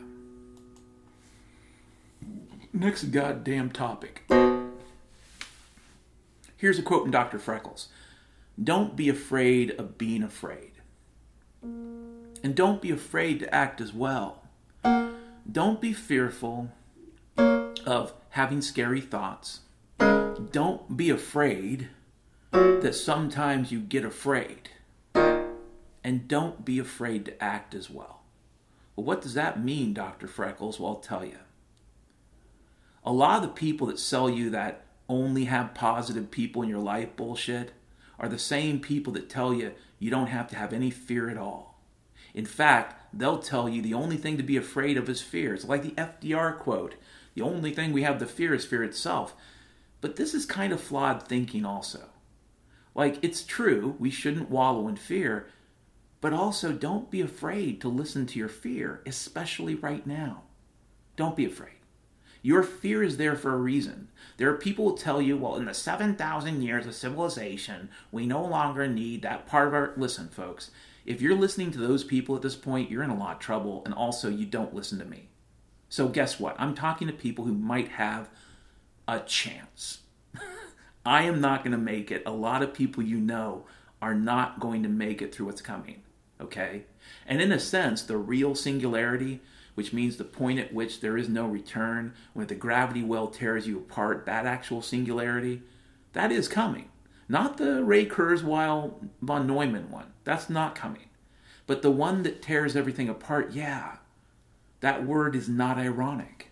Next goddamn topic. Here's a quote from Dr. Freckles. Don't be afraid of being afraid. And don't be afraid to act as well. Don't be fearful of having scary thoughts. Don't be afraid that sometimes you get afraid. And don't be afraid to act as well. Well, what does that mean, Dr. Freckles? Well, I'll tell you. A lot of the people that sell you that only have positive people in your life bullshit are the same people that tell you you don't have to have any fear at all. In fact, they'll tell you the only thing to be afraid of is fear. It's like the FDR quote. The only thing we have to fear is fear itself. But this is kind of flawed thinking also. Like, it's true, we shouldn't wallow in fear, but also don't be afraid to listen to your fear, especially right now. Don't be afraid. Your fear is there for a reason. There are people who tell you, well, in the 7,000 years of civilization, we no longer need that part of our... Listen, folks, if you're listening to those people at this point, you're in a lot of trouble, and also you don't listen to me. So guess what? I'm talking to people who might have a chance. I am not going to make it. A lot of people you know are not going to make it through what's coming. Okay? And in a sense, the real singularity, which means the point at which there is no return, when the gravity well tears you apart, that actual singularity, that is coming. Not the Ray Kurzweil von Neumann one. That's not coming. But the one that tears everything apart, yeah, that word is not ironic.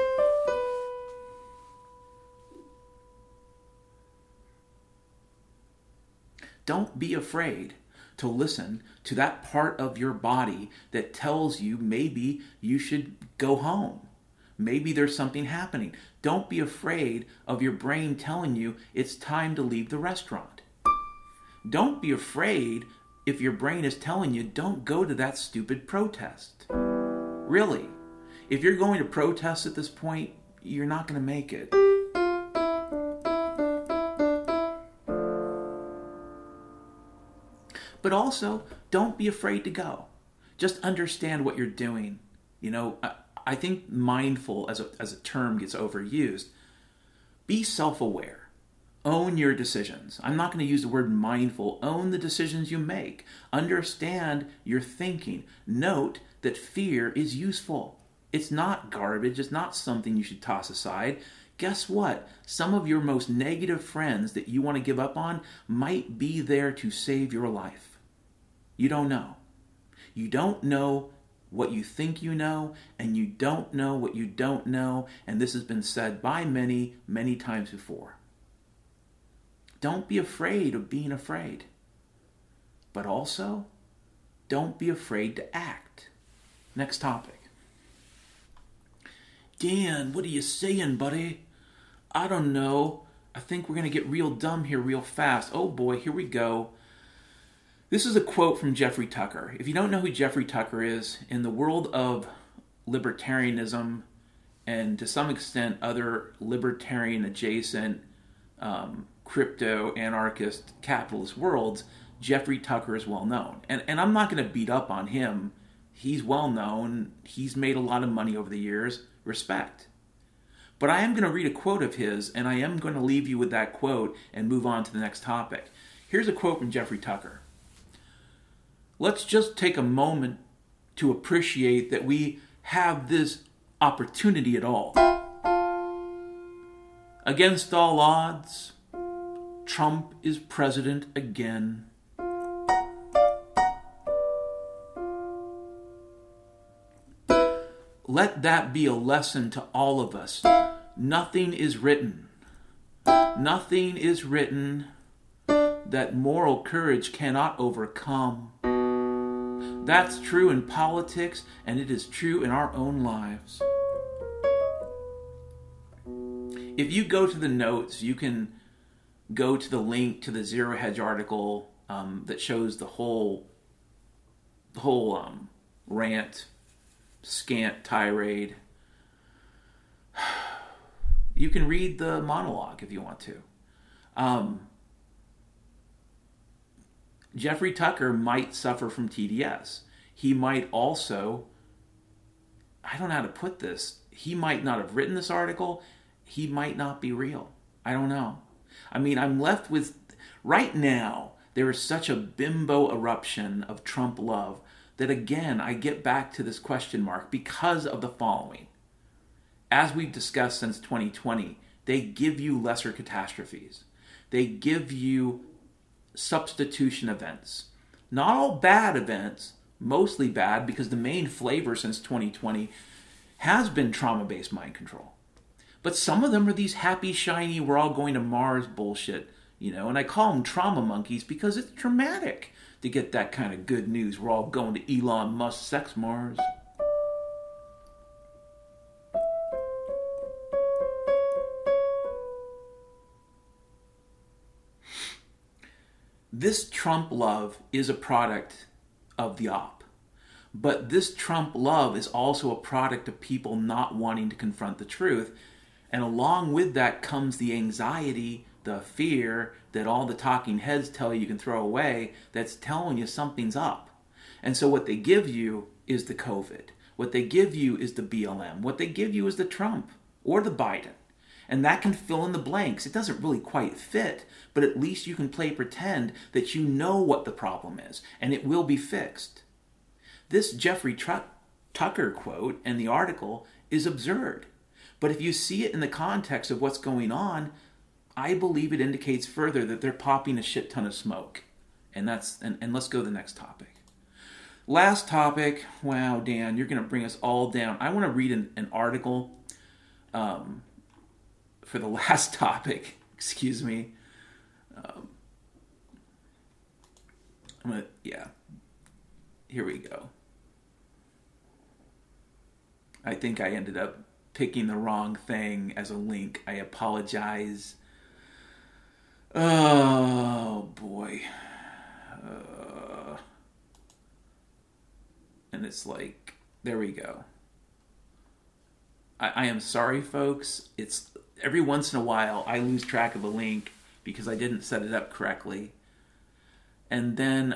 Don't be afraid to listen to that part of your body that tells you maybe you should go home. Maybe there's something happening. Don't be afraid of your brain telling you it's time to leave the restaurant. Don't be afraid if your brain is telling you don't go to that stupid protest. Really, if you're going to protest at this point, you're not going to make it. But also, don't be afraid to go. Just understand what you're doing. You know, I think mindful as a term gets overused. Be self-aware. Own your decisions. I'm not going to use the word mindful. Own the decisions you make. Understand your thinking. Note that fear is useful. It's not garbage. It's not something you should toss aside. Guess what? Some of your most negative friends that you want to give up on might be there to save your life. You don't know. You don't know what you think you know, and you don't know what you don't know, and this has been said by many, many times before. Don't be afraid of being afraid. But also, don't be afraid to act. Next topic. Dan, what are you saying, buddy? I don't know. I think we're going to get real dumb here real fast. Oh boy, here we go. This is a quote from Jeffrey Tucker. If you don't know who Jeffrey Tucker is, in the world of libertarianism and to some extent other libertarian adjacent crypto, anarchist, capitalist worlds, Jeffrey Tucker is well known. And I'm not going to beat up on him. He's well known. He's made a lot of money over the years. Respect. But I am going to read a quote of his, and I am going to leave you with that quote and move on to the next topic. Here's a quote from Jeffrey Tucker. Let's just take a moment to appreciate that we have this opportunity at all. Against all odds, Trump is president again. Let that be a lesson to all of us Nothing is written. Nothing is written that moral courage cannot overcome. That's true in politics, and it is true in our own lives. If you go to the notes, you can go to the link to the Zero Hedge article that shows the whole rant, scant tirade. You can read the monologue if you want to. Jeffrey Tucker might suffer from TDS. He might also, I don't know how to put this, he might not have written this article. He might not be real. I don't know. I mean, I'm left with, right now, there is such a bimbo eruption of Trump love that again, I get back to this question mark because of the following. As we've discussed since 2020, they give you lesser catastrophes. They give you substitution events. Not all bad events, mostly bad, because the main flavor since 2020 has been trauma-based mind control. But some of them are these happy, shiny, we're all going to Mars bullshit, and I call them trauma monkeys because it's traumatic to get that kind of good news. We're all going to Elon Musk's sex Mars. This Trump love is a product of the op. But this Trump love is also a product of people not wanting to confront the truth. And along with that comes the anxiety, the fear that all the talking heads tell you can throw away that's telling you something's up. And so what they give you is the COVID. What they give you is the BLM. What they give you is the Trump or the Biden. And that can fill in the blanks. It doesn't really quite fit, but at least you can play pretend that you know what the problem is, and it will be fixed. This Jeffrey Tucker quote and the article is absurd. But if you see it in the context of what's going on, I believe it indicates further that they're popping a shit ton of smoke. And let's go to the next topic. Last topic. Wow, Dan, you're going to bring us all down. I want to read an article for the last topic. Excuse me. Here we go. I think I ended up picking the wrong thing as a link. I apologize. Oh, boy. And it's like, there we go. I am sorry, folks. It's every once in a while I lose track of a link because I didn't set it up correctly. And then,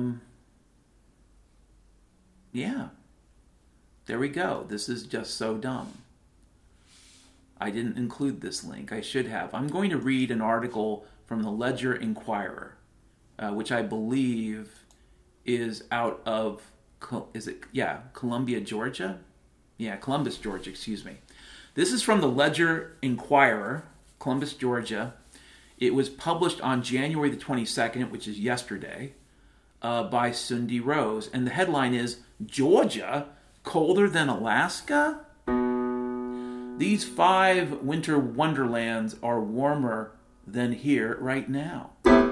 there we go. This is just so dumb. I didn't include this link. I should have. I'm going to read an article from the Ledger Inquirer, which I believe is out of, Columbia, Georgia? Yeah, Columbus, Georgia, excuse me. This is from the Ledger Inquirer, Columbus, Georgia. It was published on January the 22nd, which is yesterday, by Sundi Rose. And the headline is, Georgia, colder than Alaska? These 5 winter wonderlands are warmer than here right now.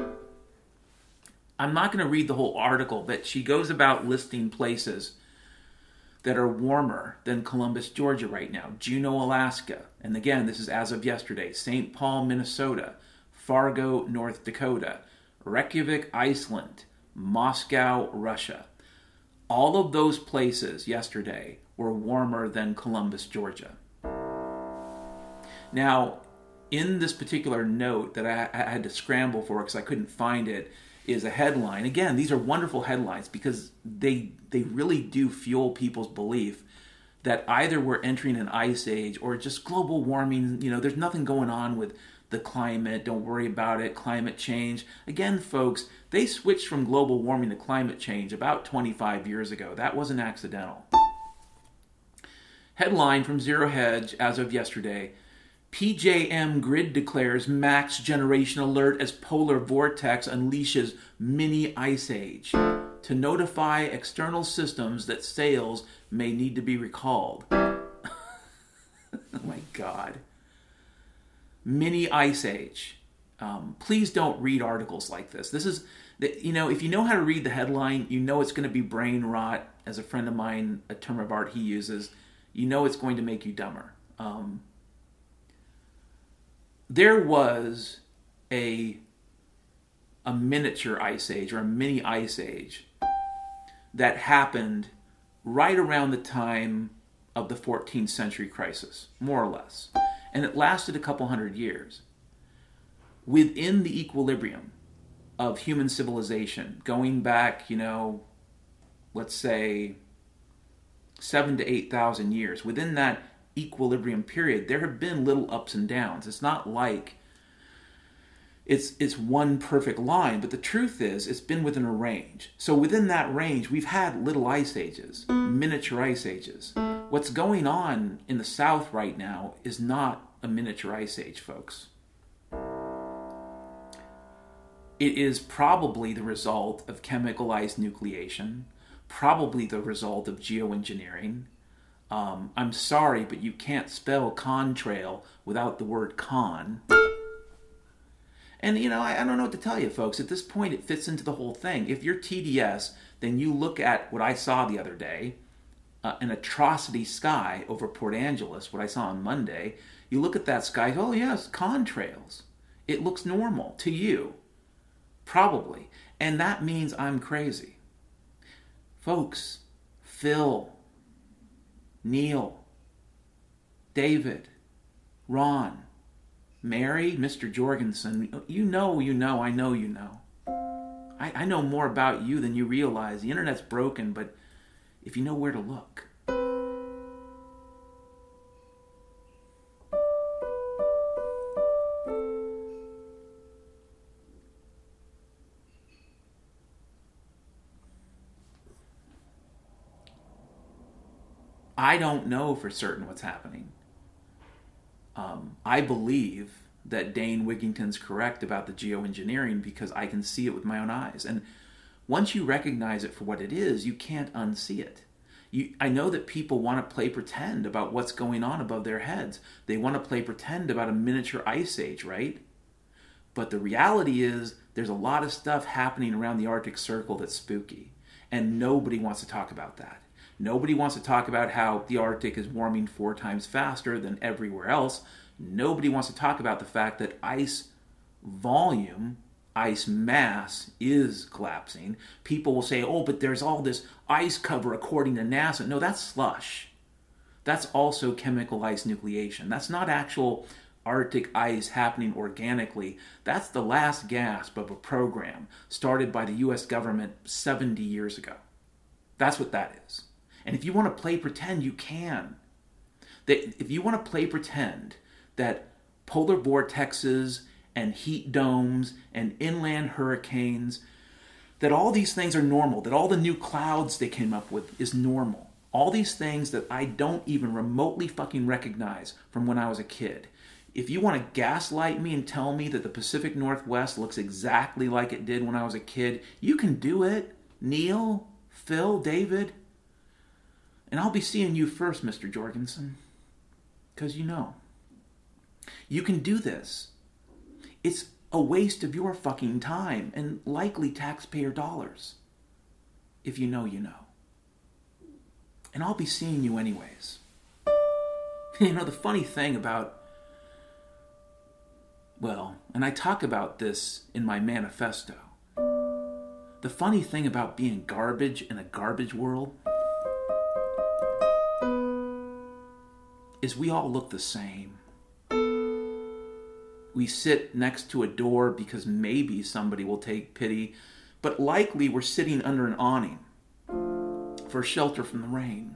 I'm not going to read the whole article, but she goes about listing places that are warmer than Columbus, Georgia right now. Juneau, Alaska. And again, this is as of yesterday. St. Paul, Minnesota. Fargo, North Dakota. Reykjavik, Iceland. Moscow, Russia. All of those places yesterday were warmer than Columbus, Georgia. Now, in this particular note that I had to scramble for because I couldn't find it, is a headline. Again, these are wonderful headlines because they really do fuel people's belief that either we're entering an ice age or just global warming. There's nothing going on with the climate. Don't worry about it. Climate change. Again, folks, they switched from global warming to climate change about 25 years ago. That wasn't accidental. Headline from Zero Hedge as of yesterday. PJM Grid declares max generation alert as polar vortex unleashes mini ice age to notify external systems that sails may need to be recalled. Oh my God. mini ice age. Please don't read articles like this. This is, if you know how to read the headline, you know it's going to be brain rot. As a friend of mine, a term of art he uses, you know it's going to make you dumber. There was a miniature ice age or a mini ice age that happened right around the time of the 14th century crisis, more or less. And it lasted a couple hundred years. Within the equilibrium of human civilization, going back, let's say 7,000 to 8,000 years, within that equilibrium period, there have been little ups and downs. It's not like it's one perfect line, but the truth is it's been within a range. So within that range, we've had little ice ages, miniature ice ages. What's going on in the South right now is not a miniature ice age, folks. It is probably the result of chemical ice nucleation, probably the result of geoengineering. I'm sorry, but you can't spell contrail without the word con. And, I don't know what to tell you, folks. At this point, it fits into the whole thing. If you're TDS, then you look at what I saw the other day, an atrocity sky over Port Angeles, what I saw on Monday. You look at that sky, oh, yes, contrails. It looks normal to you. Probably. And that means I'm crazy. Folks, Phil, Neil, David, Ron, Mary, Mr. Jorgensen, you know, I know you know. I know more about you than you realize. The internet's broken, but if you know where to look. I don't know for certain what's happening. I believe that Dane Wigington's correct about the geoengineering because I can see it with my own eyes. And once you recognize it for what it is, you can't unsee it. I know that people want to play pretend about what's going on above their heads. They want to play pretend about a miniature ice age, right? But the reality is there's a lot of stuff happening around the Arctic Circle that's spooky. And nobody wants to talk about that. Nobody wants to talk about how the Arctic is warming 4 times faster than everywhere else. Nobody wants to talk about the fact that ice volume, ice mass is collapsing. People will say, oh, but there's all this ice cover according to NASA. No, that's slush. That's also chemical ice nucleation. That's not actual Arctic ice happening organically. That's the last gasp of a program started by the U.S. government 70 years ago. That's what that is. And if you want to play pretend, you can. If you want to play pretend that polar vortexes and heat domes and inland hurricanes, that all these things are normal, that all the new clouds they came up with is normal. All these things that I don't even remotely fucking recognize from when I was a kid. If you want to gaslight me and tell me that the Pacific Northwest looks exactly like it did when I was a kid, you can do it. Neil, Phil, David. And I'll be seeing you first, Mr. Jorgensen. Because you know. You can do this. It's a waste of your fucking time and likely taxpayer dollars. If you know, you know. And I'll be seeing you anyways. The funny thing about... Well, and I talk about this in my manifesto. The funny thing about being garbage in a garbage world is we all look the same. We sit next to a door because maybe somebody will take pity, but likely we're sitting under an awning for shelter from the rain.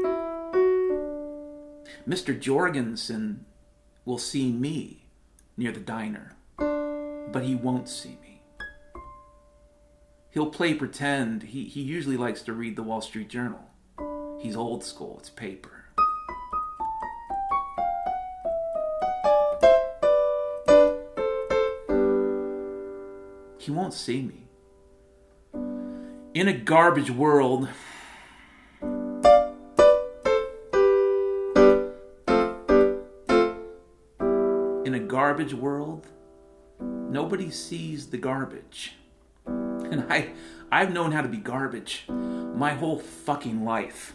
Mr. Jorgensen will see me near the diner, but he won't see me. He'll play pretend. He usually likes to read the Wall Street Journal. He's old school, it's paper. He won't see me. In a garbage world, garbage world, nobody sees the garbage. And I've known how to be garbage my whole fucking life.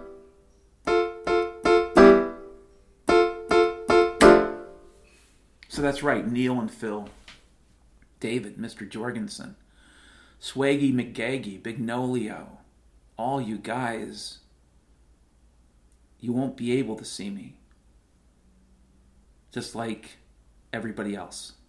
So that's right, Neil and Phil, David, Mr. Jorgensen, Swaggy McGaggy, Big Nolio, all you guys, you won't be able to see me. Just like everybody else.